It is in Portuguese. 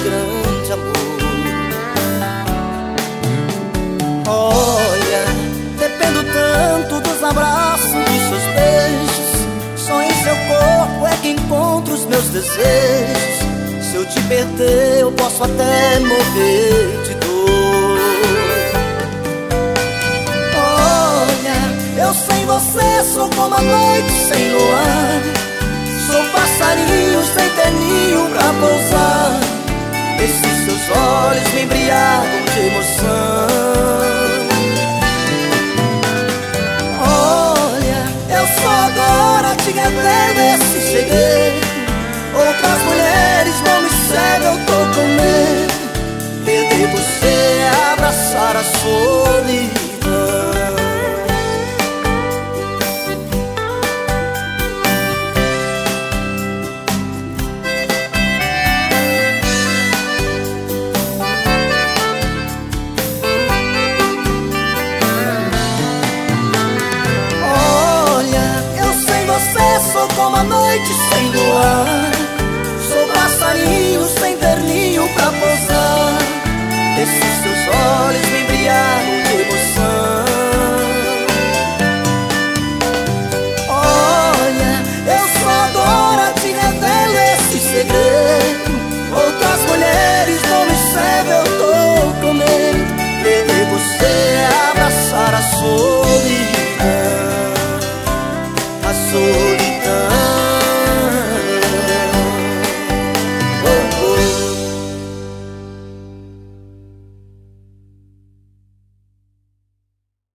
grande amor. Olha, dependo tanto dos abraços, dos seus beijos. Só em seu corpo é que encontro os meus desejos. Se eu te perder, eu posso até morrer de dor. Olha, eu sem você sou como a noite sem luar. Sou passarinho sem ter ninho pra pousar.